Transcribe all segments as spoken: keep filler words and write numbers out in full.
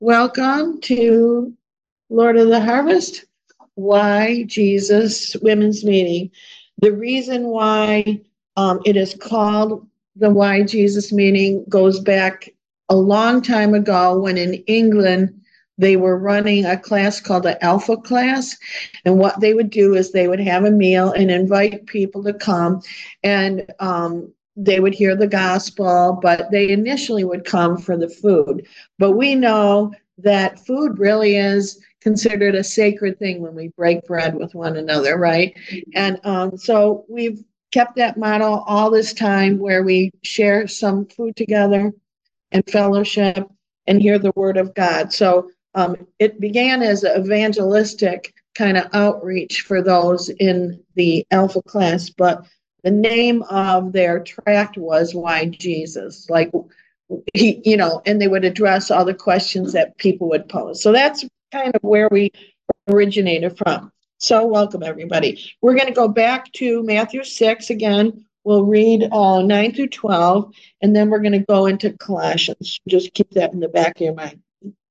Welcome to Lord of the Harvest, Why Jesus Women's Meeting. The reason why um, it is called the Why Jesus Meeting goes back a long time ago when in England they were running a class called the Alpha class. And what they would do is they would have a meal and invite people to come and um, they would hear the gospel, but they initially would come for the food. But we know that food really is considered a sacred thing when we break bread with one another, right? And um, so we've kept that model all this time where we share some food together and fellowship and hear the word of God. So um, it began as an evangelistic kind of outreach for those in the Alpha class, but the name of their tract was Why Jesus? Like, he, you know, and they would address all the questions that people would pose. So that's kind of where we originated from. So welcome, everybody. We're going to go back to Matthew six again. We'll read uh, nine through twelve, and then we're going to go into Colossians. Just keep that in the back of your mind.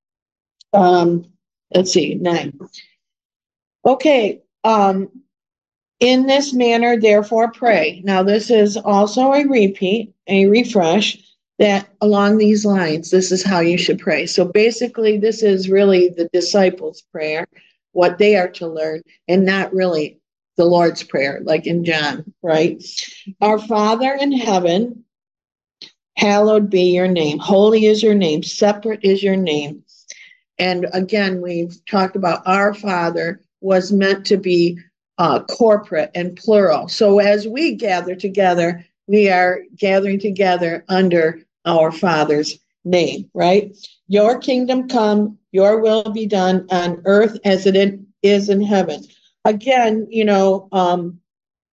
Um, let's see, nine. Okay. Um, in this manner, therefore, pray. Now, this is also a repeat, a refresh, that along these lines, this is how you should pray. So basically, this is really the disciples' prayer, what they are to learn, and not really the Lord's Prayer, like in John, right? Our Father in heaven, hallowed be your name. Holy is your name. Separate is your name. And again, we've talked about our Father was meant to be uh, corporate and plural. So as we gather together, we are gathering together under our Father's name, right? Your kingdom come, your will be done on earth as it is in heaven. Again, you know, um,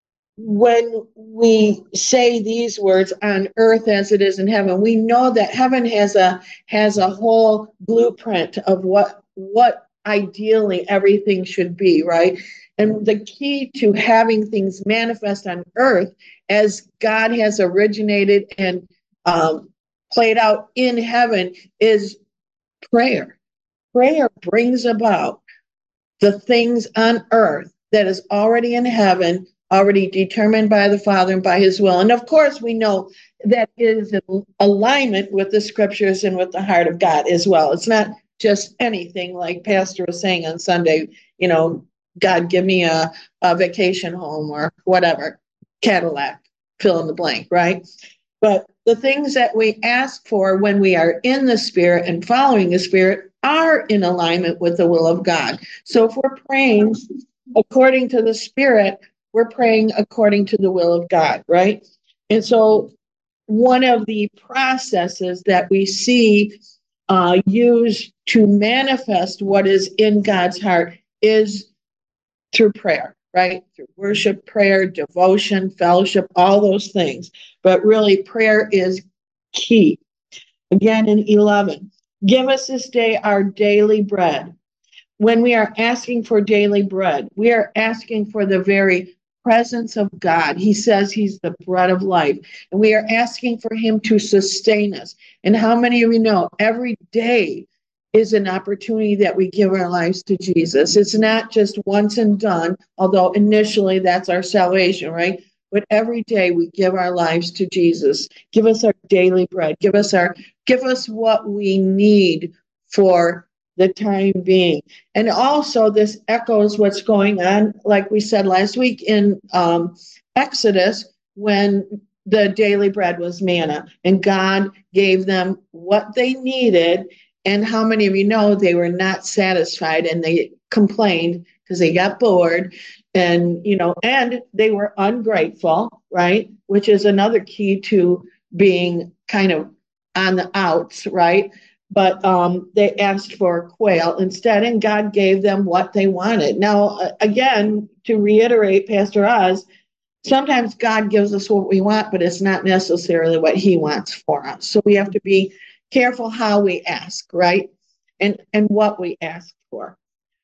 when we say these words on earth as it is in heaven, we know that heaven has a has a whole blueprint of what what ideally everything should be, right? And the key to having things manifest on earth as God has originated and um, played out in heaven is prayer. Prayer brings about the things on earth that is already in heaven, already determined by the Father and by his will. And of course, we know that is in alignment with the scriptures and with the heart of God as well. It's not just anything like Pastor was saying on Sunday, you know, God, give me a, a vacation home or whatever, Cadillac, fill in the blank, right? But the things that we ask for when we are in the Spirit and following the Spirit are in alignment with the will of God. So if we're praying according to the Spirit, we're praying according to the will of God, right? And so one of the processes that we see uh, used to manifest what is in God's heart is through prayer, right? Through worship, prayer, devotion, fellowship, all those things. But really, prayer is key. Again, in eleven, give us this day our daily bread. When we are asking for daily bread, we are asking for the very presence of God. He says he's the bread of life, and we are asking for him to sustain us. And how many of you know every day is an opportunity that we give our lives to Jesus? It's not just once and done, although initially that's our salvation, right? But every day we give our lives to Jesus. Give us our daily bread. Give us our give us what we need for the time being. And also this echoes what's going on, like we said last week in um, Exodus, when the daily bread was manna and God gave them what they needed. And how many of you know they were not satisfied and they complained because they got bored and, you know, and they were ungrateful, right? Which is another key to being kind of on the outs, right? But um, they asked for quail instead, and God gave them what they wanted. Now, again, to reiterate, Pastor Oz, sometimes God gives us what we want, but it's not necessarily what he wants for us. So we have to be careful how we ask, right? And and what we ask for.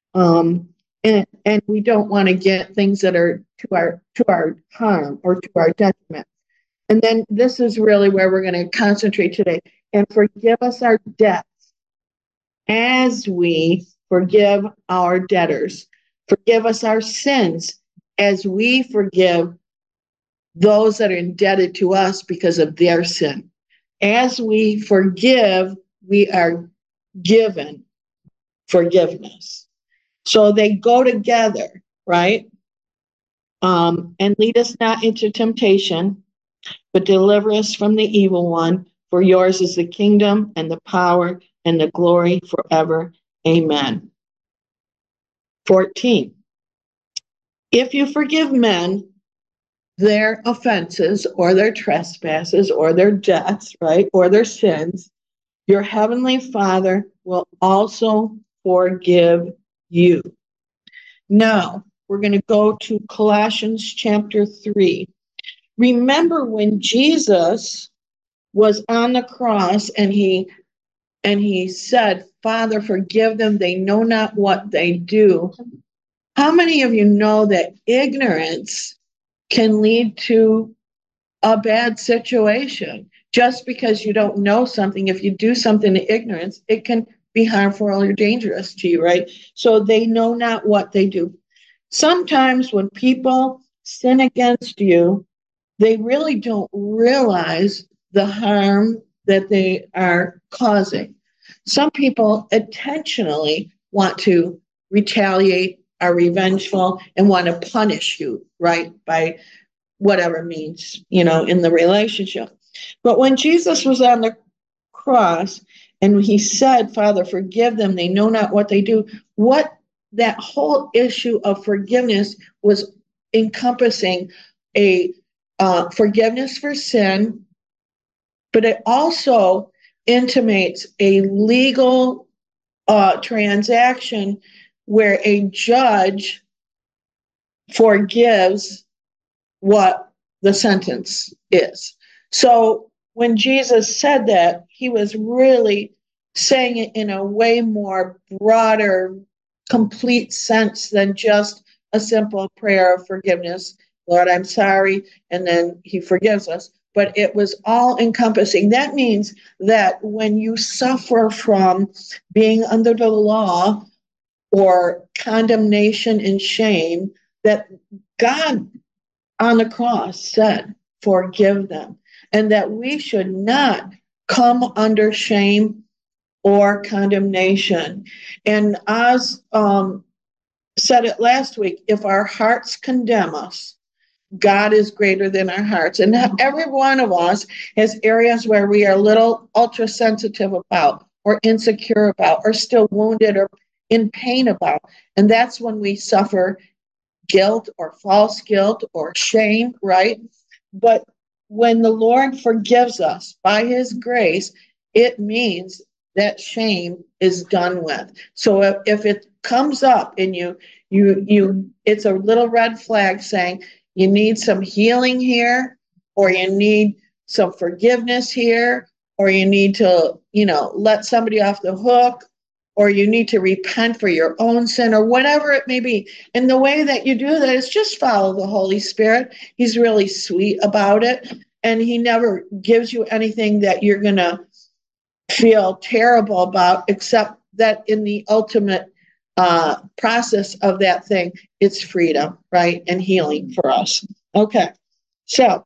Um, and and we don't want to get things that are to our to our harm or to our detriment. And then this is really where we're going to concentrate today. And forgive us our debts as we forgive our debtors. Forgive us our sins as we forgive those that are indebted to us because of their sin. As we forgive, we are given forgiveness. So they go together, right? Um, and lead us not into temptation, but deliver us from the evil one. For yours is the kingdom and the power and the glory forever. Amen. fourteen. If you forgive men their offenses or their trespasses or their debts, right, or their sins, your heavenly Father will also forgive you. Now, we're going to go to Colossians chapter three. Remember when Jesus was on the cross and he and he said, Father, forgive them, they know not what they do. How many of you know that ignorance can lead to a bad situation? Just because you don't know something, if you do something in ignorance, it can be harmful or dangerous to you, right? So they know not what they do. Sometimes when people sin against you, they really don't realize the harm that they are causing. Some people intentionally want to retaliate, are revengeful, and want to punish you, right, by whatever means, you know, in the relationship. But when Jesus was on the cross and he said, Father, forgive them, they know not what they do, what that whole issue of forgiveness was encompassing a uh, forgiveness for sin, but it also intimates a legal uh, transaction where a judge forgives what the sentence is. So when Jesus said that, he was really saying it in a way more broader, complete sense than just a simple prayer of forgiveness. Lord, I'm sorry. And then he forgives us. But it was all encompassing. That means that when you suffer from being under the law or condemnation and shame, that God on the cross said, forgive them, and that we should not come under shame or condemnation. And Oz um, said it last week, if our hearts condemn us, God is greater than our hearts. And every one of us has areas where we are a little ultra sensitive about, or insecure about, or still wounded or in pain about. And that's when we suffer guilt or false guilt or shame, right? But when the Lord forgives us by his grace, it means that shame is done with. So if, if it comes up and you, you, you, it's a little red flag saying you need some healing here, or you need some forgiveness here, or you need to, you know, let somebody off the hook, or you need to repent for your own sin, or whatever it may be. And the way that you do that is just follow the Holy Spirit. He's really sweet about it. And he never gives you anything that you're going to feel terrible about, except that in the ultimate uh, process of that thing, it's freedom, right? And healing for us. Okay. So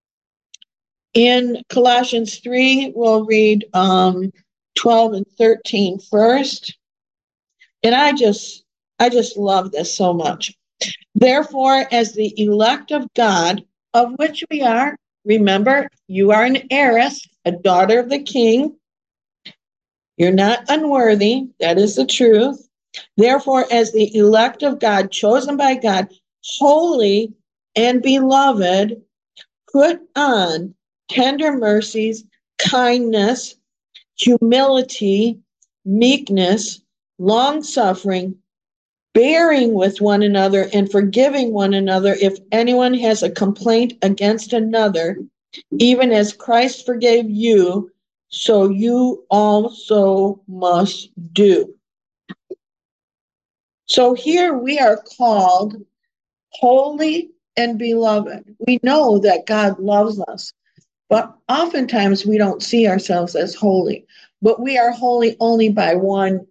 in Colossians three, we'll read um, twelve and thirteen first. And I just, I just love this so much. Therefore, as the elect of God, of which we are, remember, you are an heiress, a daughter of the King. You're not unworthy. That is the truth. Therefore, as the elect of God, chosen by God, holy and beloved, put on tender mercies, kindness, humility, meekness, long-suffering, bearing with one another and forgiving one another if anyone has a complaint against another, even as Christ forgave you, so you also must do. So here we are called holy and beloved. We know that God loves us, but oftentimes we don't see ourselves as holy. But we are holy only by one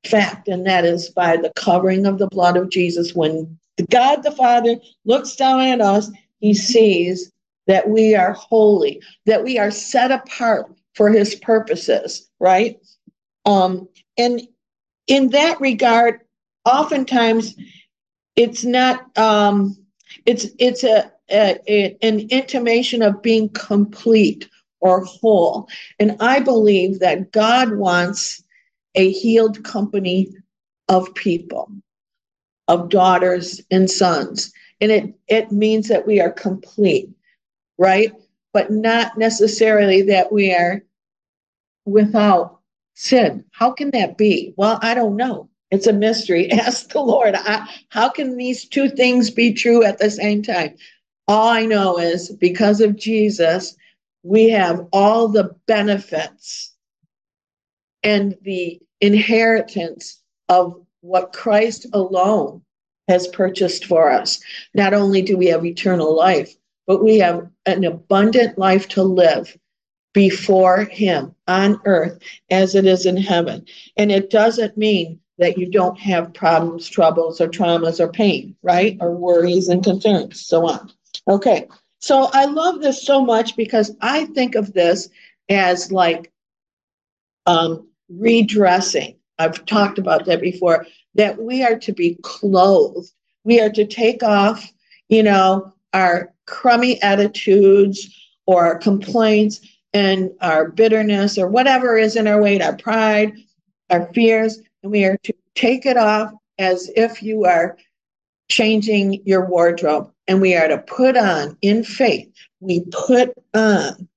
fact, and that is by the covering of the blood of Jesus. When God the Father looks down at us, he sees that we are holy, that we are set apart for his purposes, right? Um, and in that regard, oftentimes it's not, um, it's it's a, a, a an intimation of being complete or whole. And I believe that God wants a healed company of people, of daughters and sons. And it, it means that we are complete, right? But not necessarily that we are without sin. How can that be? Well, I don't know. It's a mystery. Ask the Lord. I, how can these two things be true at the same time? All I know is because of Jesus, we have all the benefits and the inheritance of what Christ alone has purchased for us. Not only do we have eternal life, but we have an abundant life to live before him on earth as it is in heaven. And it doesn't mean that you don't have problems, troubles, or traumas, or pain, right? Or worries and concerns, so on. Okay, so I love this so much because I think of this as like um, redressing. I've talked about that before, that we are to be clothed. We are to take off, you know, our crummy attitudes or our complaints and our bitterness or whatever is in our way, our pride, our fears, and we are to take it off as if you are changing your wardrobe. And we are to put on, in faith, we put on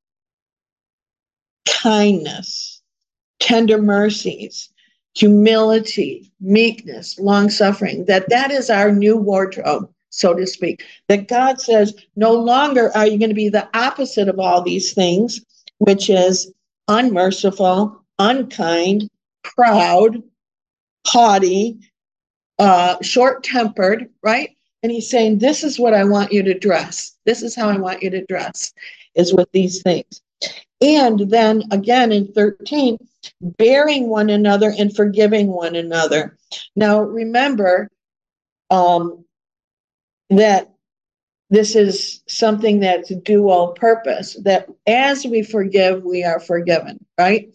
kindness, tender mercies, humility, meekness, long suffering, that that is our new wardrobe, so to speak. That God says, no longer are you going to be the opposite of all these things, which is unmerciful, unkind, proud, haughty, uh, short-tempered, right? And he's saying, this is what I want you to dress. This is how I want you to dress, is with these things. And then again in thirteen, bearing one another and forgiving one another. Now, remember um, that this is something that's dual purpose, that as we forgive, we are forgiven, right?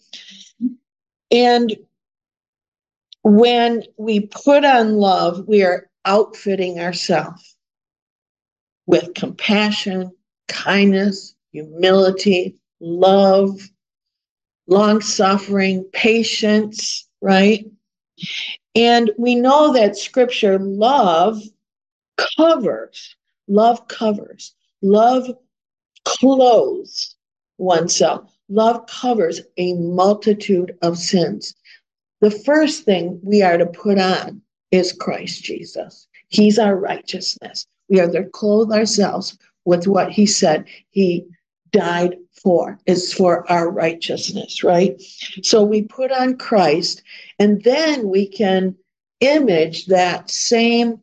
And when we put on love, we are outfitting ourselves with compassion, kindness, humility, love, long suffering, patience, right? And we know that scripture, love covers, love covers, love clothes oneself. Love covers a multitude of sins. The first thing we are to put on is Christ Jesus. He's our righteousness. We are to clothe ourselves with what he said he died for, is for our righteousness, right? So we put on Christ, and then we can image that same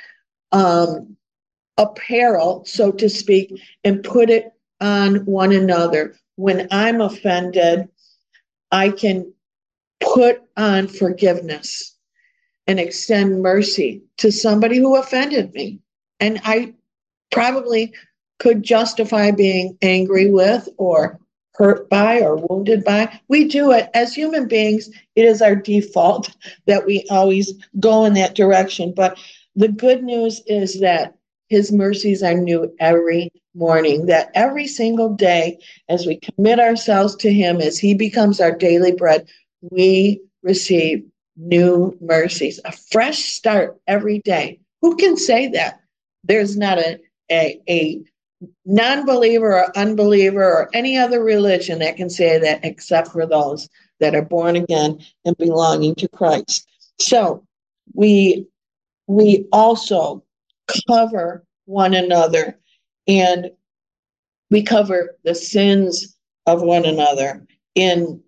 um, apparel, so to speak, and put it on one another. When I'm offended, I can put on forgiveness and extend mercy to somebody who offended me. And I probably could justify being angry with or hurt by or wounded by. We do it as human beings. It is our default that we always go in that direction. But the good news is that his mercies are new every morning, that every single day, as we commit ourselves to him, as he becomes our daily bread, we receive new mercies, a fresh start every day. Who can say that? There's not a, a, a non-believer or unbeliever or any other religion that can say that except for those that are born again and belonging to Christ. So we we also cover one another, and we cover the sins of one another in,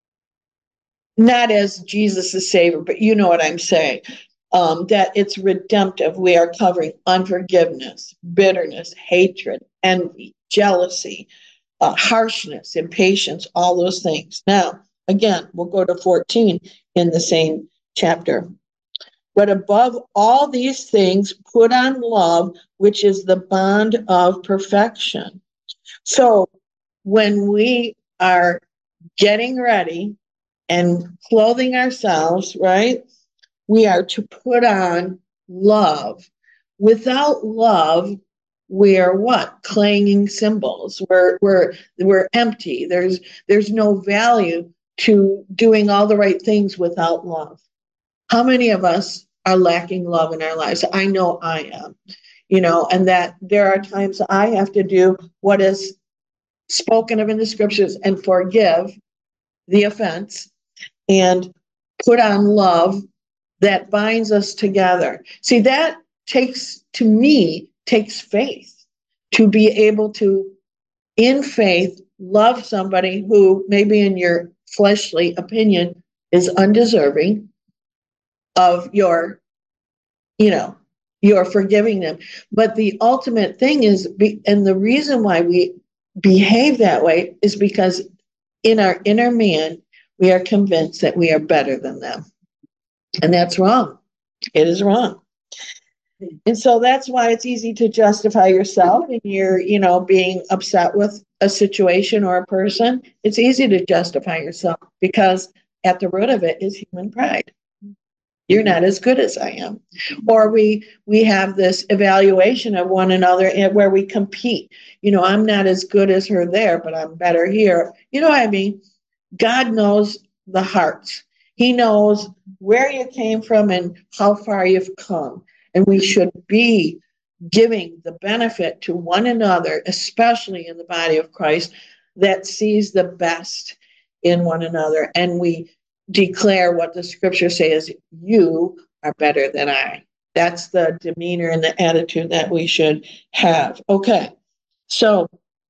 not as Jesus is Savior, but you know what I'm saying, um, that it's redemptive. We are covering unforgiveness, bitterness, hatred, envy, jealousy, uh, harshness, impatience, all those things. Now, again, we'll go to fourteen in the same chapter. But above all these things, put on love, which is the bond of perfection. So when we are getting ready and clothing ourselves, right, we are to put on love. Without love, we are what? Clanging cymbals. We're we're we're empty. There's there's no value to doing all the right things without love. How many of us are lacking love in our lives? I know I am, you know, and that there are times I have to do what is spoken of in the scriptures and forgive the offense and put on love that binds us together. See, that takes, to me, takes faith to be able to, in faith, love somebody who maybe in your fleshly opinion is undeserving of your, you know, you're forgiving them. But the ultimate thing is, be, and the reason why we behave that way is because in our inner man, we are convinced that we are better than them. And that's wrong. It is wrong. And so that's why it's easy to justify yourself and you're, you know, being upset with a situation or a person. It's easy to justify yourself because at the root of it is human pride. You're not as good as I am. Or we we have this evaluation of one another where we compete. You know, I'm not as good as her there, but I'm better here. You know what I mean? God knows the hearts. He knows where you came from and how far you've come. And we should be giving the benefit to one another, especially in the body of Christ, that sees the best in one another. And we declare what the scripture says, you are better than I. That's the demeanor and the attitude that we should have. Okay, so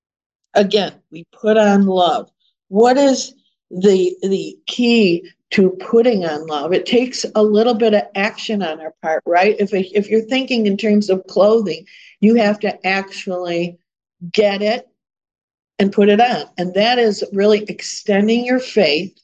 again, we put on love. What is the the key to putting on love? It takes a little bit of action on our part, right? If if you're thinking in terms of clothing, you have to actually get it and put it on. And that is really extending your faith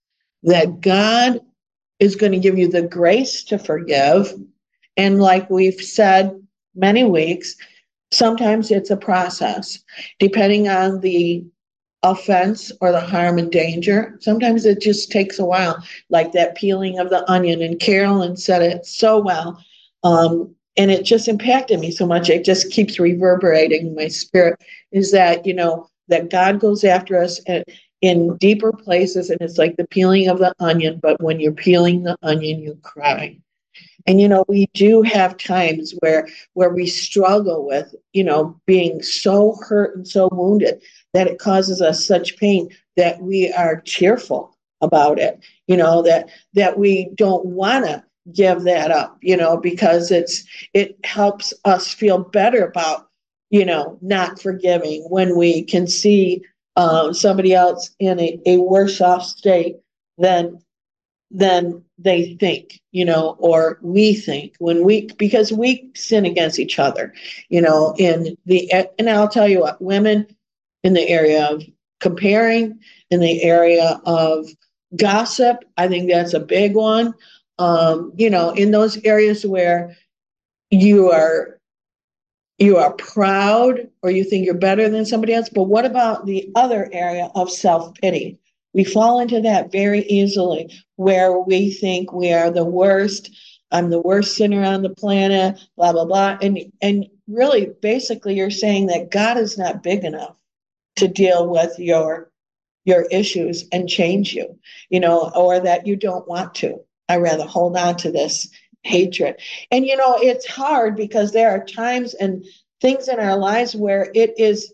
that God is going to give you the grace to forgive. And like we've said many weeks, sometimes it's a process, depending on the offense or the harm and danger. Sometimes it just takes a while, like that peeling of the onion. And Carolyn said it so well. Um, and it just impacted me so much. It just keeps reverberating in my spirit, is that, you know, that God goes after us at, in deeper places. And it's like the peeling of the onion. But when you're peeling the onion, you cry. And, you know, we do have times where where we struggle with, you know, being so hurt and so wounded that it causes us such pain that we are cheerful about it, you know, that that we don't want to give that up, you know, because it's it helps us feel better about, you know, not forgiving when we can see um, somebody else in a, a worse off state than than they think, you know, or we think when we, because we sin against each other, you know, in the, and I'll tell you what, women in the area of comparing, in the area of gossip, I think that's a big one. Um, you know, in those areas where you are, you are proud or you think you're better than somebody else. But what about the other area of self-pity? We fall into that very easily, where we think we are the worst. I'm the worst sinner on the planet, blah, blah, blah. And, and really, basically, you're saying that God is not big enough to deal with your, your issues and change you, you know, or that you don't want to. I rather hold on to this hatred. And, you know, it's hard because there are times and things in our lives where it is,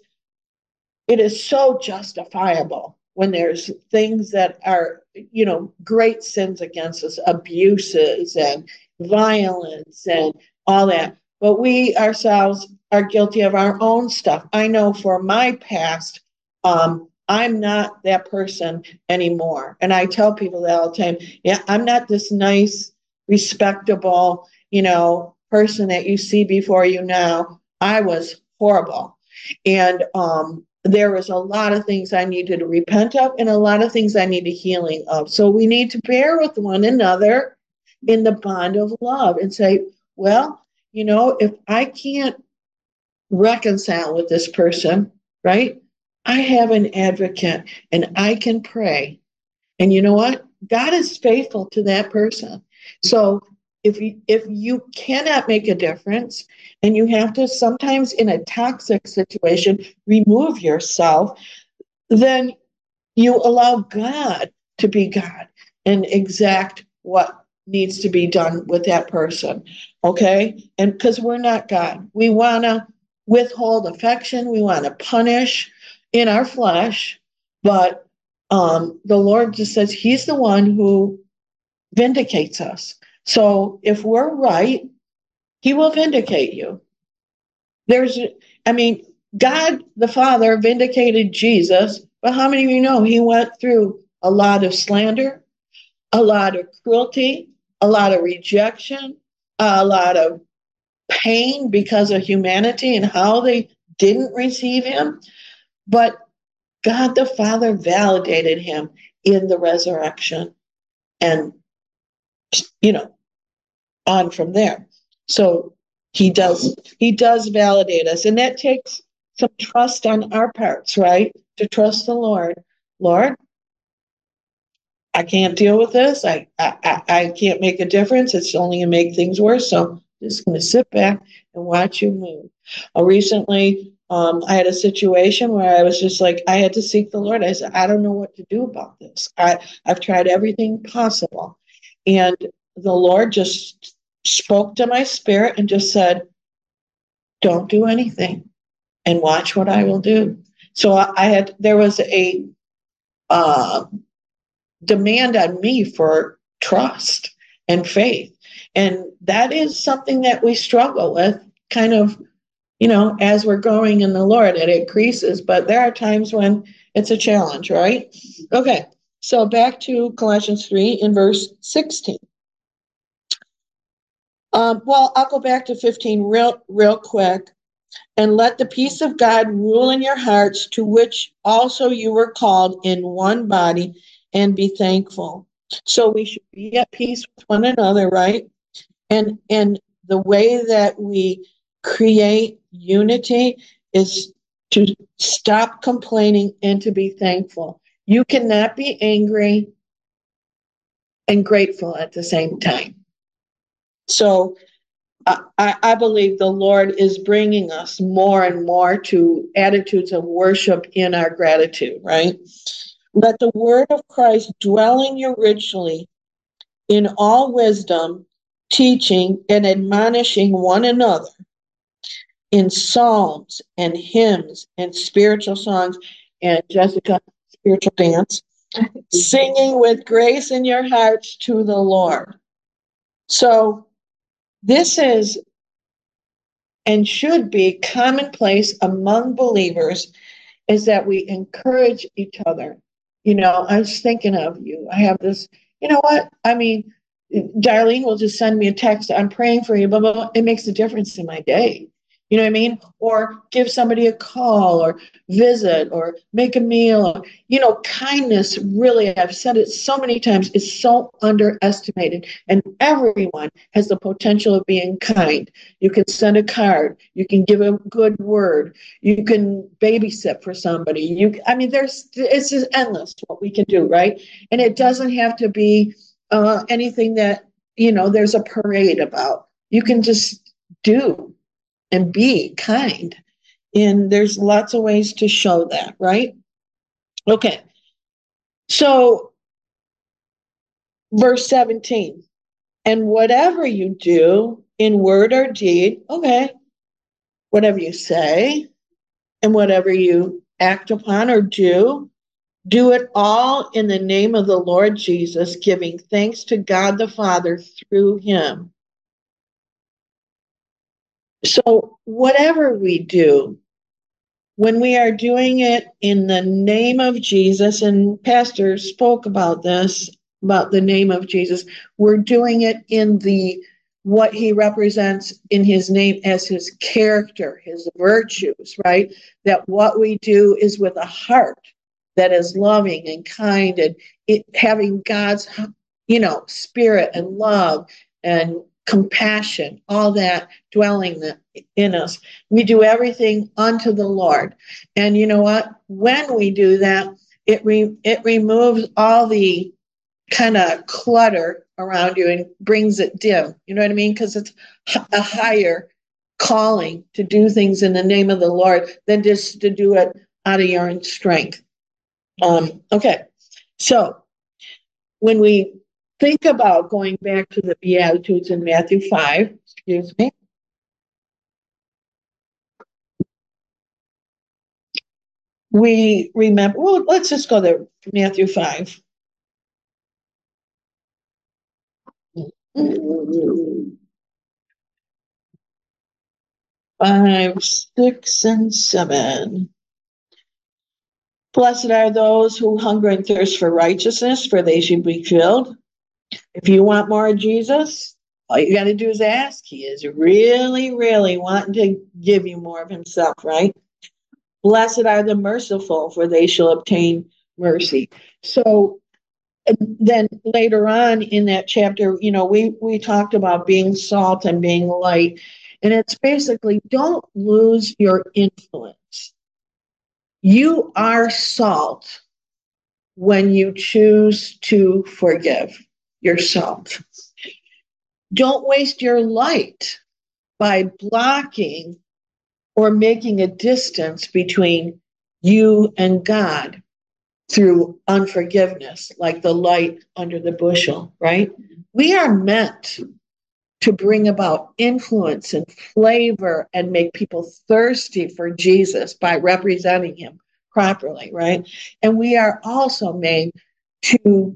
it is so justifiable when there's things that are, you know, great sins against us, abuses and violence and all that. But we ourselves are guilty of our own stuff. I know for my past, um, I'm not that person anymore. And I tell people that all the time. Yeah, I'm not this nice, respectable, you know, person that you see before you now. I was horrible. And um, there was a lot of things I needed to repent of and a lot of things I needed healing of. So we need to bear with one another in the bond of love and say, well, you know, if I can't reconcile with this person, right? I have an advocate and I can pray. And you know what? God is faithful to that person. So if you if you cannot make a difference and you have to sometimes in a toxic situation remove yourself, then you allow God to be God and exact what needs to be done with that person. Okay? And because we're not God, we want to withhold affection, we want to punish in our flesh, but um, the Lord just says He's the one who vindicates us. So if we're right, He will vindicate you. There's, I mean, God the Father vindicated Jesus, but how many of you know He went through a lot of slander, a lot of cruelty, a lot of rejection, a lot of pain because of humanity and how they didn't receive Him? But God the Father validated Him in the resurrection and, you know, on from there. So he does, he does validate us. And that takes some trust on our parts, right? To trust the Lord. Lord, I can't deal with this. I, I, I can't make a difference. It's only going to make things worse. So I'm just going to sit back and watch you move. Uh, recently, um, I had a situation where I was just like, I had to seek the Lord. I said, I don't know what to do about this. I, I've tried everything possible. And the Lord just spoke to my spirit and just said, don't do anything and watch what I will do. So I, I had, there was a, uh, demand on me for trust and faith. And that is something that we struggle with kind of, you know, as we're growing in the Lord, it increases, but there are times when it's a challenge, right? Okay, so back to Colossians three in verse sixteen. Um, well, I'll go back to fifteen real, real quick. And let the peace of God rule in your hearts, to which also you were called in one body, and be thankful. So we should be at peace with one another, right? And and the way that we create unity is to stop complaining and to be thankful. You cannot be angry and grateful at the same time. So I, I believe the Lord is bringing us more and more to attitudes of worship in our gratitude, right? Let the word of Christ dwell in you richly in all wisdom, teaching and admonishing one another in psalms and hymns and spiritual songs. And Jessica, spiritual dance, singing with grace in your hearts to the Lord. So this is and should be commonplace among believers, is that we encourage each other. You know, I was thinking of you. I have this, you know what? I mean, Darlene will just send me a text. I'm praying for you, blah, blah, blah. It makes a difference in my day. You know what I mean? Or give somebody a call or visit or make a meal. You know, kindness really, I've said it so many times, is so underestimated. And everyone has the potential of being kind. You can send a card. You can give a good word. You can babysit for somebody. You, I mean, there's, it's just endless what we can do, right? And it doesn't have to be uh, anything that, you know, there's a parade about. You can just do and be kind. And there's lots of ways to show that, right? Okay. So, verse seventeen, and whatever you do in word or deed, okay, whatever you say and whatever you act upon or do, do it all in the name of the Lord Jesus, giving thanks to God the Father through him. So, whatever we do, when we are doing it in the name of Jesus, and Pastor spoke about this, about the name of Jesus, we're doing it in the what he represents in his name as his character, his virtues, right? That what we do is with a heart that is loving and kind and it having God's, you know, spirit and love and compassion, all that dwelling in us. We do everything unto the Lord. And you know what? When we do that, it re- it removes all the kind of clutter around you and brings it dim. You know what I mean? Because it's a higher calling to do things in the name of the Lord than just to do it out of your own strength. Um, okay, so when we think about going back to the Beatitudes in Matthew five, excuse me, we remember, well, let's just go there, Matthew five. Five, six, and seven. Blessed are those who hunger and thirst for righteousness, for they should be filled. If you want more of Jesus, all you got to do is ask. He is really, really wanting to give you more of himself, right? Blessed are the merciful, for they shall obtain mercy. So then later on in that chapter, you know, we, we talked about being salt and being light. And it's basically don't lose your influence. You are salt when you choose to forgive yourself. Don't waste your light by blocking or making a distance between you and God through unforgiveness, like the light under the bushel, right? We are meant to bring about influence and flavor and make people thirsty for Jesus by representing him properly, right? And we are also made to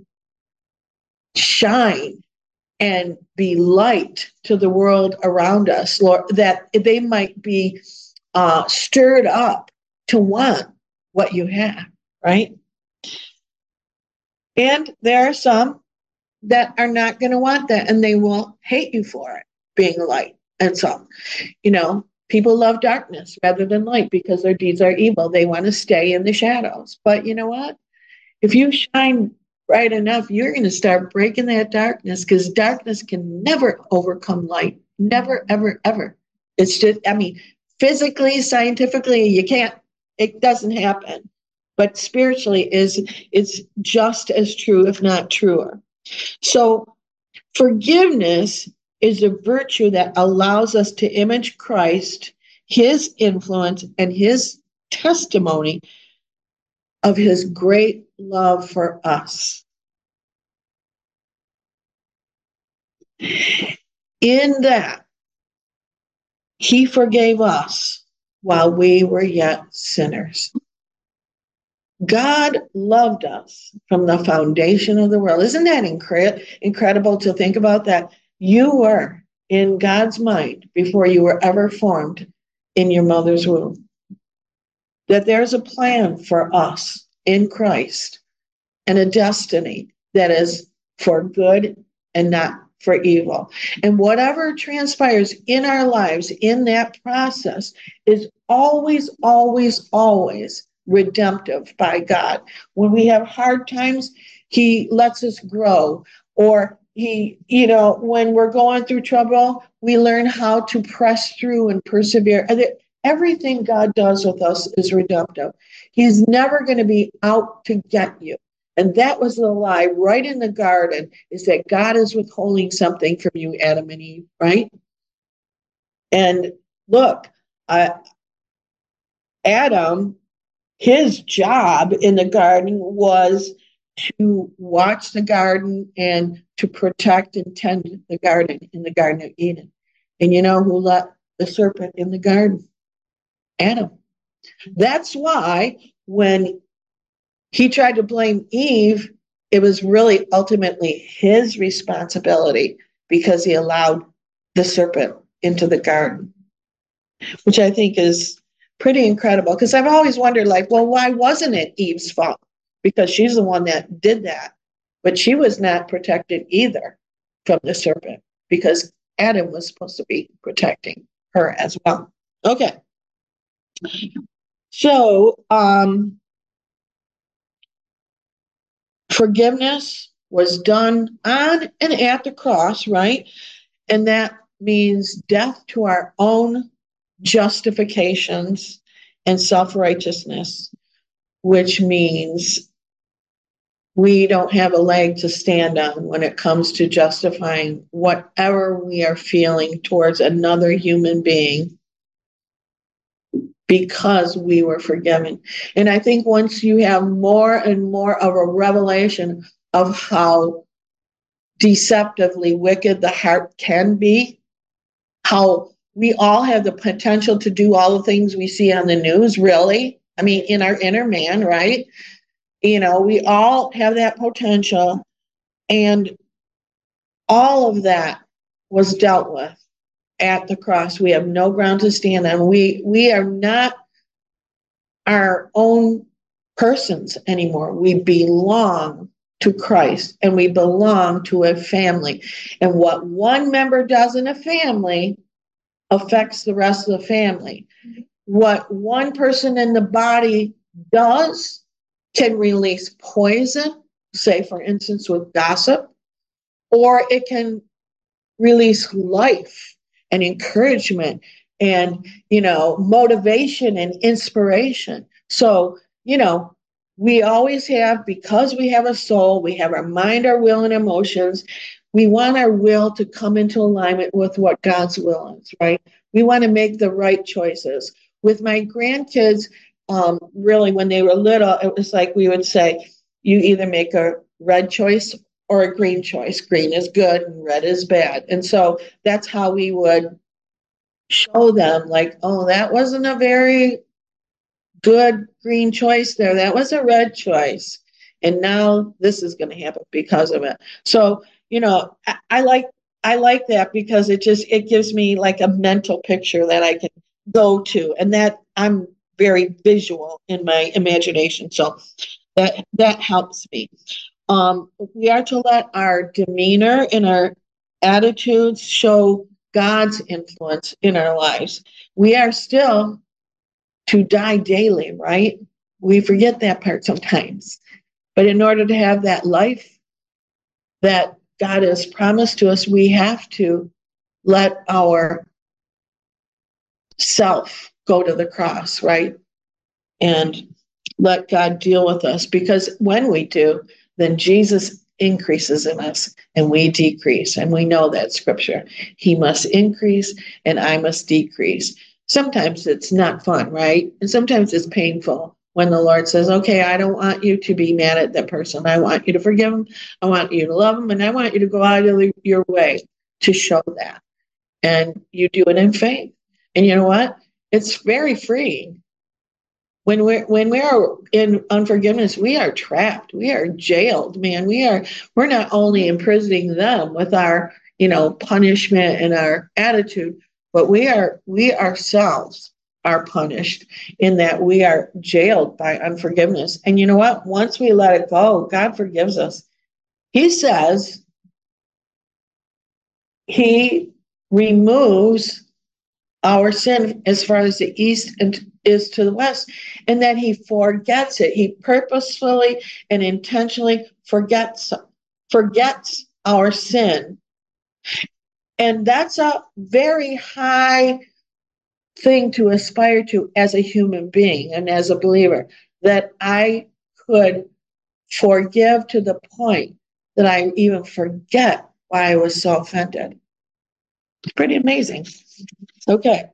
shine and be light to the world around us, Lord, that they might be uh, stirred up to want what you have, right? And there are some that are not going to want that, and they will hate you for it, being light. And so, you know, people love darkness rather than light because their deeds are evil. They want to stay in the shadows. But you know what? If you shine bright enough, you're going to start breaking that darkness, because darkness can never overcome light. Never, ever, ever. It's just, I mean, physically, scientifically, you can't, it doesn't happen. But spiritually is it's just as true, if not truer. So forgiveness is a virtue that allows us to image Christ, his influence, and his testimony of his great love for us. In that, he forgave us while we were yet sinners. God loved us from the foundation of the world. Isn't that incre- incredible to think about that? You were in God's mind before you were ever formed in your mother's womb. That there's a plan for us in Christ and a destiny that is for good and not for evil. And whatever transpires in our lives in that process is always, always, always redemptive by God. When we have hard times, he lets us grow. Or he, you know, when we're going through trouble, we learn how to press through and persevere. Everything God does with us is redemptive. He's never going to be out to get you. And that was the lie right in the garden, is that God is withholding something from you, Adam and Eve, right? And look, uh, Adam, his job in the garden was to watch the garden and to protect and tend the garden in the Garden of Eden. And you know who let the serpent in the garden? Adam. That's why when he tried to blame Eve, it was really ultimately his responsibility, because he allowed the serpent into the garden, which I think is pretty incredible. Because I've always wondered, like, well, why wasn't it Eve's fault? Because she's the one that did that. But she was not protected either from the serpent, because Adam was supposed to be protecting her as well. Okay. So, um, forgiveness was done on and at the cross, right? And that means death to our own justifications and self-righteousness, which means we don't have a leg to stand on when it comes to justifying whatever we are feeling towards another human being because we were forgiven. And I think once you have more and more of a revelation of how deceptively wicked the heart can be, how we all have the potential to do all the things we see on the news, really. I mean, in our inner man, right? You know, we all have that potential. And all of that was dealt with at the cross. We have no ground to stand on. We we are not our own persons anymore. We belong to Christ and we belong to a family. And what one member does in a family affects the rest of the family. What one person in the body does can release poison, say, for instance, with gossip, or it can release life and encouragement and, you know, motivation and inspiration. So, you know, we always have, because we have a soul, we have our mind, our will, and emotions. We want our will to come into alignment with what God's will is, right? We want to make the right choices. With my grandkids, um, really, when they were little, it was like we would say, you either make a red choice or a green choice. Green is good and red is bad. And so that's how we would show them, like, oh, that wasn't a very good green choice there. That was a red choice. And now this is going to happen because of it. So, you know, I, I like I like that because it just it gives me like a mental picture that I can go to, and that I'm very visual in my imagination. So that that helps me. Um, we are to let our demeanor and our attitudes show God's influence in our lives. We are still to die daily, right? We forget that part sometimes. But in order to have that life that God has promised to us, we have to let our self go to the cross, right? And let God deal with us. Because when we do, then Jesus increases in us and we decrease. And we know that scripture. He must increase and I must decrease. Sometimes it's not fun, right? And sometimes it's painful when the Lord says, okay, I don't want you to be mad at that person. I want you to forgive them. I want you to love them. And I want you to go out of your way to show that. And you do it in faith. And you know what? It's very freeing. When we're when we are in unforgiveness, we are trapped. We are jailed, man. We are we're not only imprisoning them with our, you know, punishment and our attitude, but we are we ourselves are punished in that we are jailed by unforgiveness. And you know what? Once we let it go, God forgives us. He says he removes our sin as far as the east is to the west, and that he forgets it. He purposefully and intentionally forgets forgets our sin. And that's a very high thing to aspire to as a human being and as a believer, that I could forgive to the point that I even forget why I was so offended. It's pretty amazing. Okay.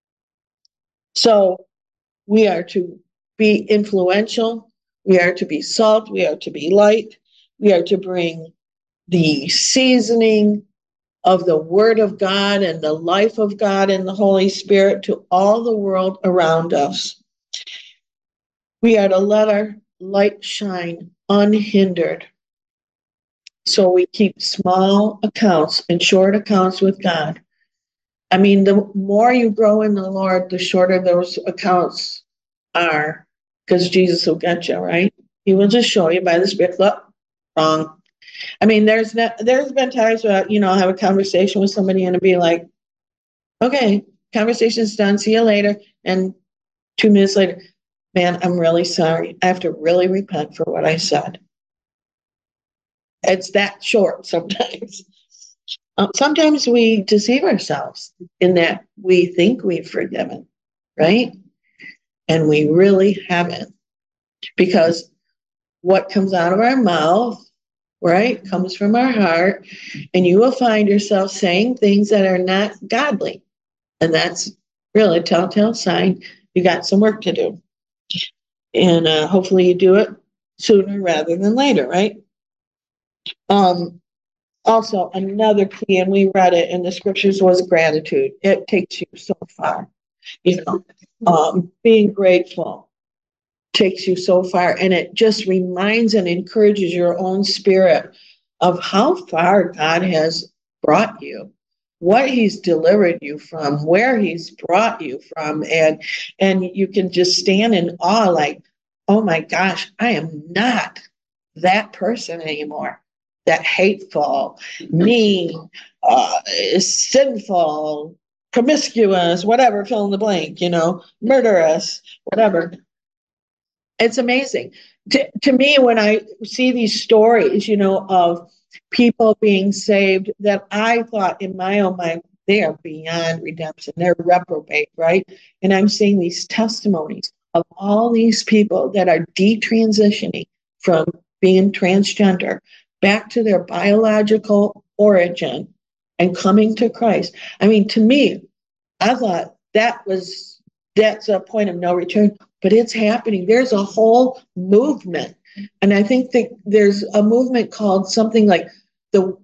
So we are to be influential. We are to be salt. We are to be light. We are to bring the seasoning of the Word of God and the life of God and the Holy Spirit to all the world around us. We are to let our light shine unhindered. So we keep small accounts and short accounts with God. I mean, the more you grow in the Lord, the shorter those accounts are, because Jesus will get you, right? He will just show you by the Spirit, look, wrong. I mean, there's no, there's been times where, you know, I'll have a conversation with somebody and it'll be like, okay, conversation's done, see you later. And two minutes later, man, I'm really sorry. I have to really repent for what I said. It's that short sometimes. Um, sometimes we deceive ourselves in that we think we've forgiven, right? And we really haven't, because what comes out of our mouth, right, comes from our heart, and you will find yourself saying things that are not godly. And that's really a telltale sign you got some work to do. And uh, hopefully you do it sooner rather than later, right? Um, also, another key, and we read it in the scriptures, was gratitude. It takes you so far. You know, um, being grateful takes you so far, and it just reminds and encourages your own spirit of how far God has brought you, what he's delivered you from, where he's brought you from, and and you can just stand in awe like, oh my gosh, I am not that person anymore, that hateful, mean, uh, sinful, promiscuous, whatever, fill in the blank, you know, murderous, whatever. It's amazing to, to me when I see these stories, you know, of people being saved that I thought in my own mind, they are beyond redemption. They're reprobate, right? And I'm seeing these testimonies of all these people that are detransitioning from being transgender back to their biological origin and coming to Christ. I mean, to me, I thought that was that's a point of no return, but it's happening. There's a whole movement, and I think that there's a movement called something like the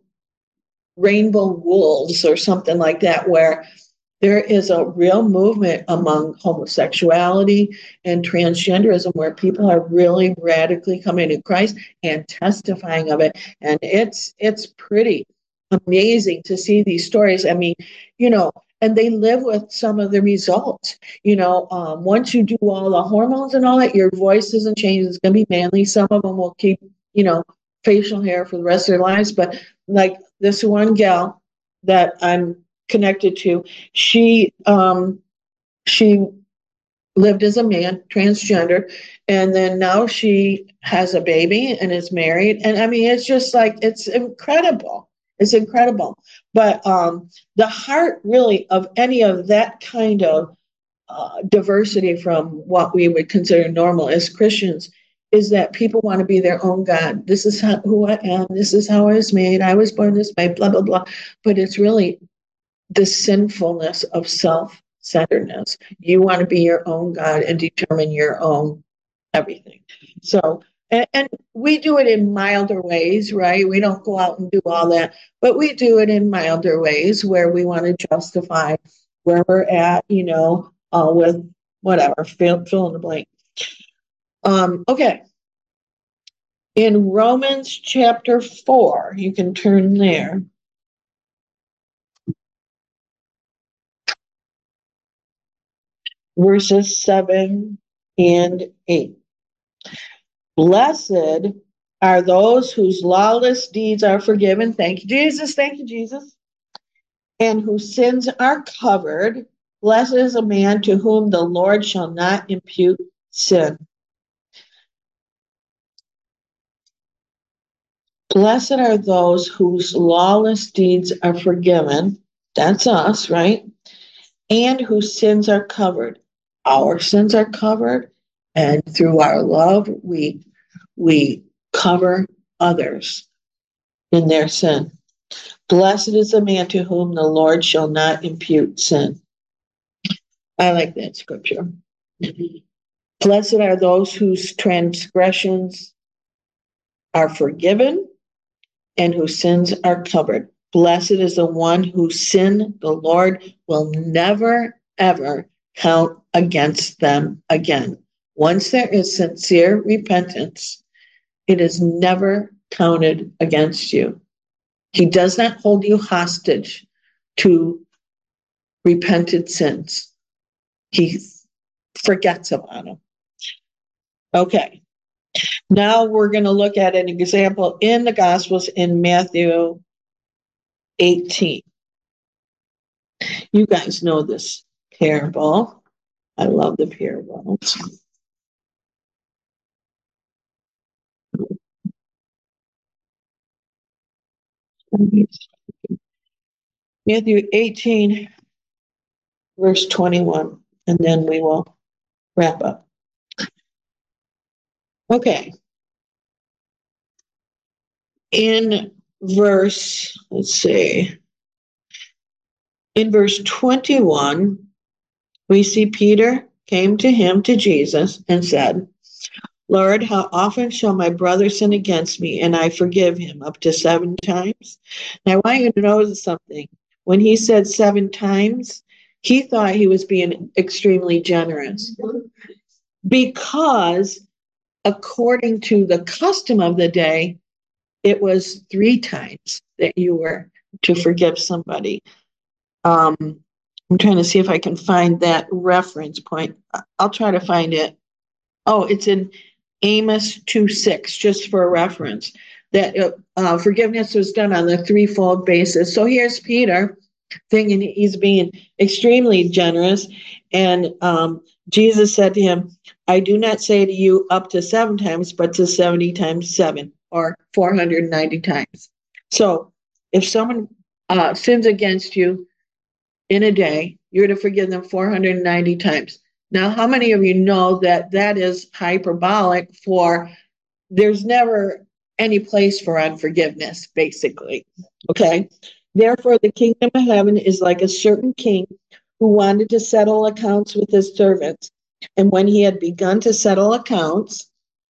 Rainbow Wolves or something like that, where there is a real movement among homosexuality and transgenderism where people are really radically coming to Christ and testifying of it. And it's it's pretty amazing to see these stories. I mean, you know, and they live with some of the results. You know, um, once you do all the hormones and all that, your voice doesn't change. It's going to be manly. Some of them will keep, you know, facial hair for the rest of their lives. But like this one gal that I'm connected to, she um, she lived as a man, transgender, and then now she has a baby and is married. And I mean, it's just like it's incredible. It's incredible. But um, the heart, really, of any of that kind of uh, diversity from what we would consider normal as Christians is that people want to be their own God. This is how, who I am. This is how I was made. I was born this way. Blah blah blah. But it's really the sinfulness of self-centeredness. You want to be your own God and determine your own everything. So, and, and we do it in milder ways, right? We don't go out and do all that, but we do it in milder ways where we want to justify where we're at, you know, uh, with whatever, fill, fill in the blank. Um, okay. In Romans chapter four, you can turn there. Verses seven and eight. Blessed are those whose lawless deeds are forgiven. Thank you, Jesus. Thank you, Jesus. And whose sins are covered. Blessed is a man to whom the Lord shall not impute sin. Blessed are those whose lawless deeds are forgiven. That's us, right? And whose sins are covered. Our sins are covered, and through our love, we we cover others in their sin. Blessed is the man to whom the Lord shall not impute sin. I like that scripture. Blessed are those whose transgressions are forgiven and whose sins are covered. Blessed is the one whose sin the Lord will never, ever count against them again. Once there is sincere repentance, it is never counted against you. He does not hold you hostage to repented sins. He forgets about them. Okay. Now we're going to look at an example in the Gospels in Matthew eighteen. You guys know this parable. I love the parables. Matthew eighteen, verse twenty-one, and then we will wrap up. Okay. In verse, let's see, in verse twenty-one, we see Peter came to him, to Jesus, and said, Lord, how often shall my brother sin against me and I forgive him? Up to seven times? Now, I want you to notice something. When he said seven times, he thought he was being extremely generous because according to the custom of the day, it was three times that you were to forgive somebody. Um, I'm trying to see if I can find that reference point. I'll try to find it. Oh, it's in Amos two six, just for a reference, that uh, uh, forgiveness was done on the threefold basis. So here's Peter thinking he's being extremely generous. And um, Jesus said to him, I do not say to you up to seven times, but to seventy times seven, or four hundred ninety times. So if someone uh, sins against you in a day, you're to forgive them four hundred ninety times. Now, how many of you know that that is hyperbolic for there's never any place for unforgiveness, basically? Okay. Therefore, the kingdom of heaven is like a certain king who wanted to settle accounts with his servants. And when he had begun to settle accounts,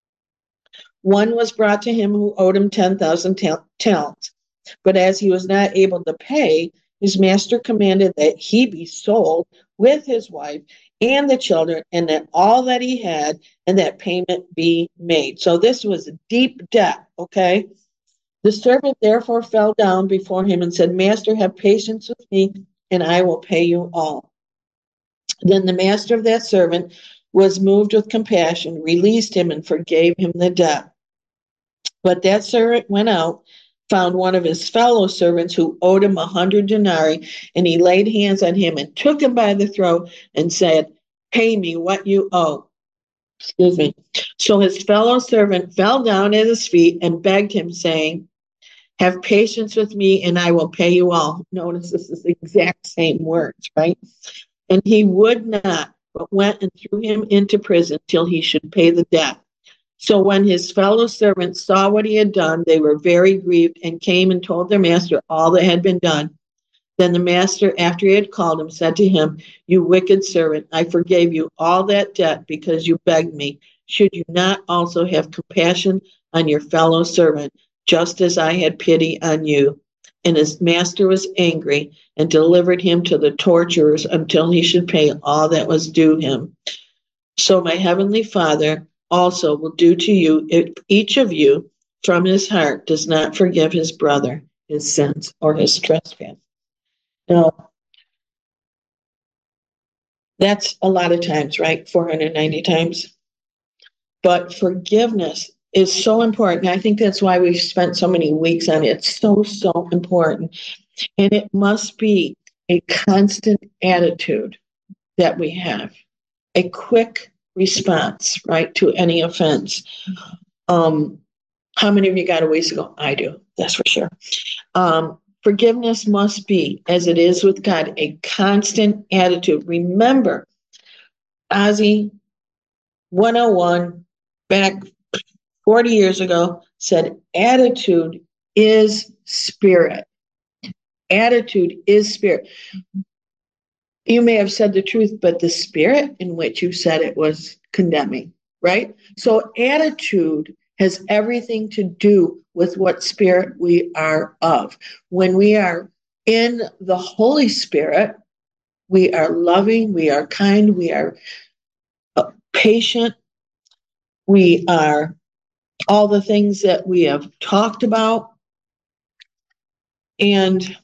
one was brought to him who owed him ten thousand talents. But as he was not able to pay, his master commanded that he be sold with his wife and the children, and that all that he had, and that payment be made. So this was a deep debt, okay? The servant therefore fell down before him and said, Master, have patience with me, and I will pay you all. Then the master of that servant was moved with compassion, released him, and forgave him the debt. But that servant went out, found one of his fellow servants who owed him a hundred denarii, and he laid hands on him and took him by the throat and said, Pay me what you owe. Excuse me. So his fellow servant fell down at his feet and begged him, saying, Have patience with me, and I will pay you all. Notice this is the exact same words, right? And he would not, but went and threw him into prison till he should pay the debt. So when his fellow servants saw what he had done, they were very grieved and came and told their master all that had been done. Then the master, after he had called him, said to him, You wicked servant, I forgave you all that debt because you begged me. Should you not also have compassion on your fellow servant, just as I had pity on you? And his master was angry and delivered him to the torturers until he should pay all that was due him. So my heavenly Father also will do to you if each of you from his heart does not forgive his brother his sins or his trespass. Now, that's a lot of times, right? four hundred ninety times. But forgiveness is so important. I think that's why we've spent so many weeks on it. It's so, so important. And it must be a constant attitude that we have, a quick response, right, to any offense. Um, how many of you got a ways to go? I do, that's for sure. Um, forgiveness must be, as it is with God, a constant attitude. Remember, Ozzy one oh one, back forty years ago, said attitude is spirit. Attitude is spirit. You may have said the truth, but the spirit in which you said it was condemning, right? So attitude has everything to do with what spirit we are of. When we are in the Holy Spirit, we are loving, we are kind, we are patient, we are all the things that we have talked about. And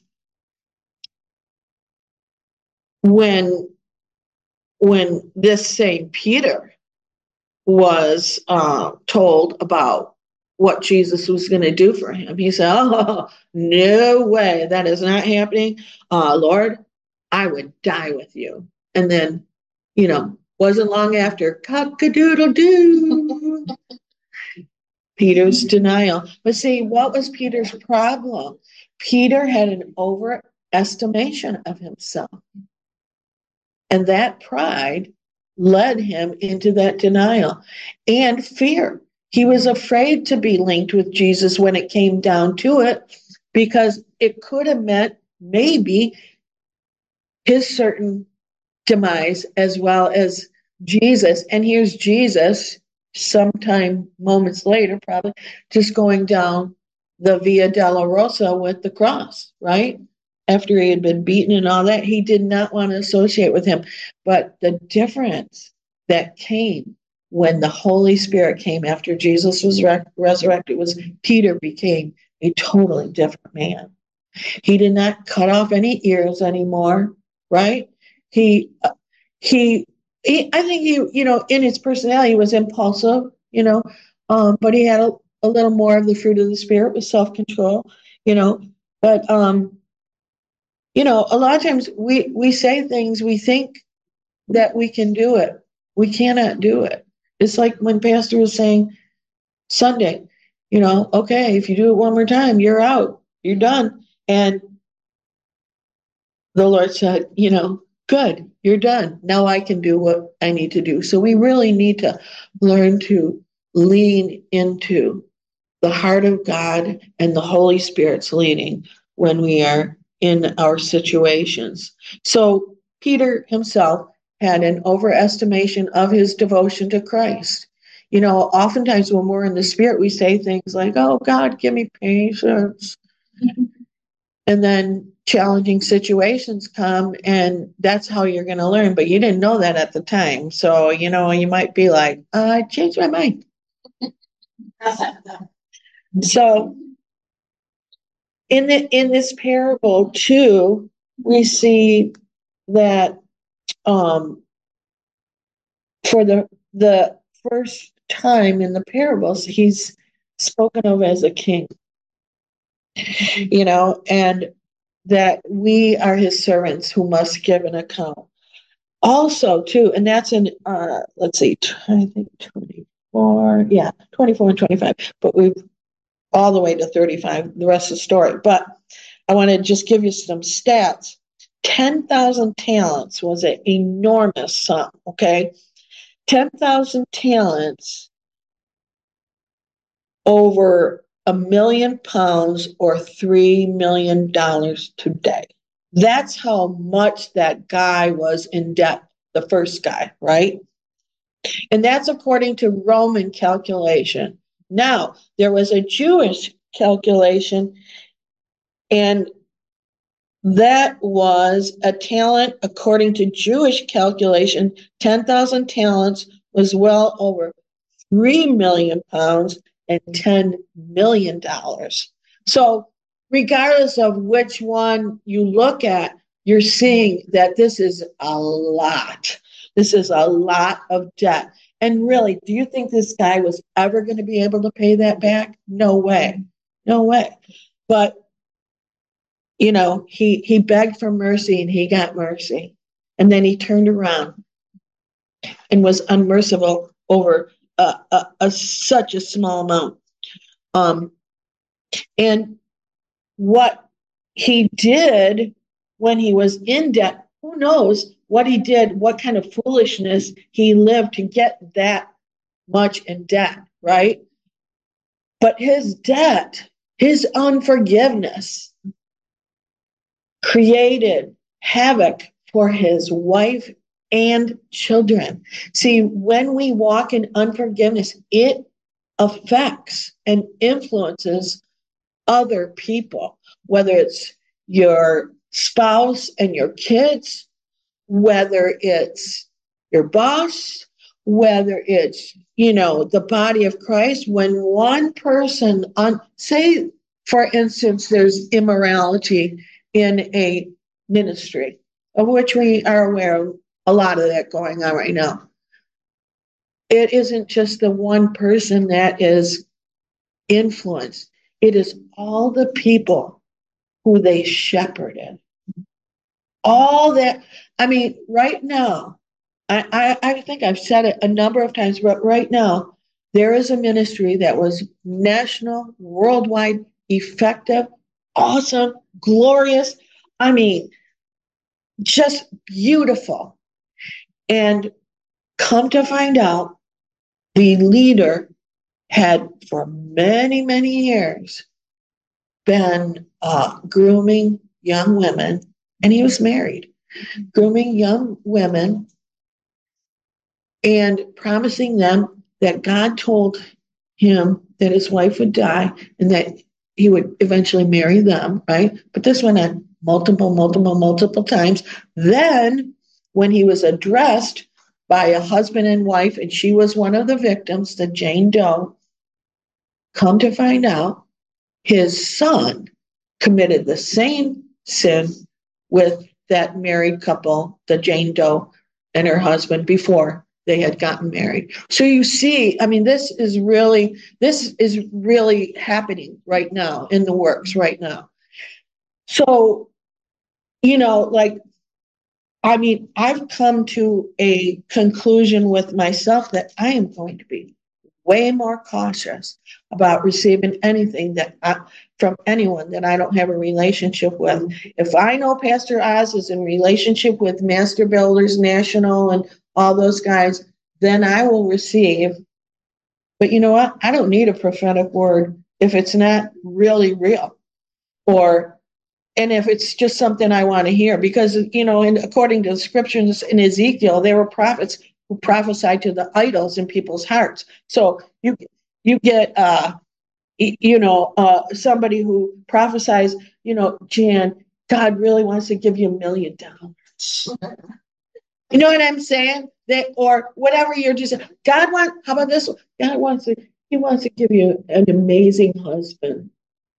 when when this same Peter was uh, told about what Jesus was going to do for him, he said, oh, no way, that is not happening. Uh, Lord, I would die with you. And then, you know, wasn't long after, cock-a-doodle-doo. Peter's denial. But see, what was Peter's problem? Peter had an overestimation of himself. And that pride led him into that denial and fear. He was afraid to be linked with Jesus when it came down to it, because it could have meant maybe his certain demise as well as Jesus. And here's Jesus, sometime moments later, probably just going down the Via Dolorosa with the cross, right? After he had been beaten and all that, he did not want to associate with him. But the difference that came when the Holy Spirit came after Jesus was re- resurrected was Peter became a totally different man. He did not cut off any ears anymore, right? He, he, he I think he, you know, in his personality, he was impulsive, you know, um, but he had a, a little more of the fruit of the Spirit with self-control, you know. But, um, you know, a lot of times we, we say things, we think that we can do it. We cannot do it. It's like when Pastor was saying Sunday, you know, okay, if you do it one more time, you're out, you're done. And the Lord said, you know, good, you're done. Now I can do what I need to do. So we really need to learn to lean into the heart of God and the Holy Spirit's leading when we are in our situations. So Peter himself had an overestimation of his devotion to Christ. You know, oftentimes when we're in the Spirit, we say things like, oh, God, give me patience. And then challenging situations come, and that's how you're going to learn. But you didn't know that at the time. So, you know, you might be like, uh, I changed my mind. So in the in this parable too, we see that um, for the the first time in the parables, he's spoken of as a king. You know, and that we are his servants who must give an account. Also, too, and that's in uh, let's see, I think twenty-four, yeah, twenty-four and twenty-five, but we've all the way to thirty-five, the rest of the story. But I want to just give you some stats. ten thousand talents was an enormous sum, okay? ten thousand talents over a million pounds or three million dollars today. That's how much that guy was in debt, the first guy, right? And that's according to Roman calculation. Now, there was a Jewish calculation, and that was a talent, according to Jewish calculation, ten thousand talents was well over three million pounds and ten million dollars. So, regardless of which one you look at, you're seeing that this is a lot. This is a lot of debt. And really, do you think this guy was ever going to be able to pay that back? No way. No way. But, you know, he, he begged for mercy and he got mercy. And then he turned around and was unmerciful over a, a, a such a small amount. Um, and what he did when he was in debt, who knows what he did, what kind of foolishness he lived to get that much in debt, right? But his debt, his unforgiveness created havoc for his wife and children. See, when we walk in unforgiveness, it affects and influences other people, whether it's your spouse and your kids, whether it's your boss, whether it's, you know, the body of Christ. When one person, on, say, for instance, there's immorality in a ministry, of which we are aware of a lot of that going on right now. It isn't just the one person that is influenced. It is all the people who they shepherded. All that, I mean, right now, I, I, I think I've said it a number of times, but right now, there is a ministry that was national, worldwide, effective, awesome, glorious. I mean, just beautiful. And come to find out, the leader had for many, many years been uh, grooming young women, and he was married, grooming young women and promising them that God told him that his wife would die and that he would eventually marry them, right? But this went on multiple, multiple, multiple times. Then, when he was addressed by a husband and wife, and she was one of the victims, the Jane Doe, come to find out, his son committed the same sin with that married couple, the Jane Doe and her husband, before they had gotten married. So you see, I mean, this is really, this is really happening right now, in the works right now. So, you know, like, I mean, I've come to a conclusion with myself that I am going to be way more cautious about receiving anything that I, from anyone that I don't have a relationship with. If I know Pastor Oz is in relationship with Master Builders National and all those guys, then I will receive. But you know what? I don't need a prophetic word if it's not really real, or and if it's just something I want to hear, because, you know, in, according to the scriptures in Ezekiel, there were prophets who prophesied to the idols in people's hearts. So you you get, uh, you know, uh, somebody who prophesies, you know, Jan, God really wants to give you a million dollars. You know what I'm saying? That, or whatever you're just, God wants, how about this one? God wants to, he wants to give you an amazing husband.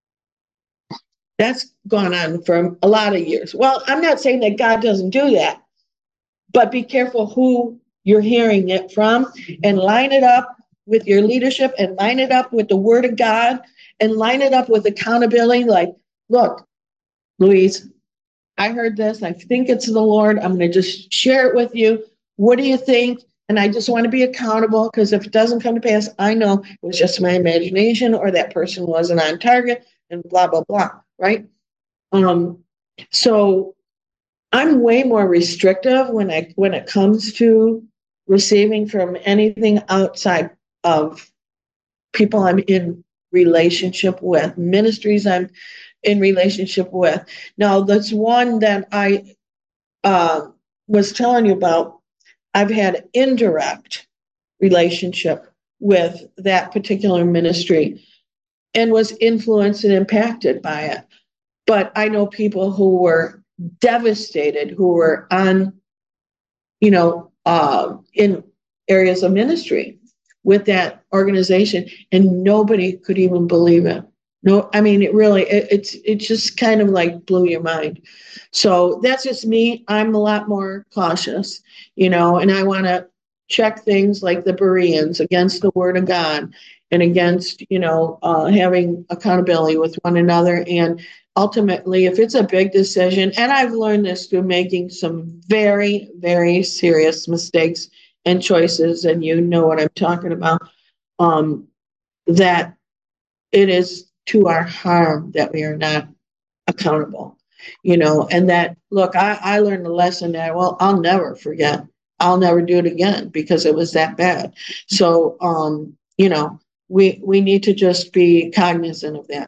That's gone on for a lot of years. Well, I'm not saying that God doesn't do that, but be careful who you're hearing it from, and line it up with your leadership, and line it up with the word of God, and line it up with accountability. Like, look, Louise, I heard this. I think it's the Lord. I'm going to just share it with you. What do you think? And I just want to be accountable, because if it doesn't come to pass, I know it was just my imagination, or that person wasn't on target, and blah, blah, blah. Right? Um, so I'm way more restrictive when I when it comes to receiving from anything outside of people I'm in relationship with, ministries I'm in relationship with. Now, that's one that I uh, was telling you about. I've had indirect relationship with that particular ministry and was influenced and impacted by it. But I know people who were devastated, who were on, you know, uh, in areas of ministry with that organization, and nobody could even believe it. No, I mean, it really, it, it's it just kind of like blew your mind. So that's just me. I'm a lot more cautious, you know, and I want to check things like the Bereans against the Word of God, and against, you know, uh, having accountability with one another. And ultimately, if it's a big decision, and I've learned this through making some very, very serious mistakes and choices, and you know what I'm talking about, um, that it is to our harm that we are not accountable, you know, and that, look, I, I learned a lesson that, well, I'll never forget. I'll never do it again, because it was that bad. So, um, you know, we, we need to just be cognizant of that.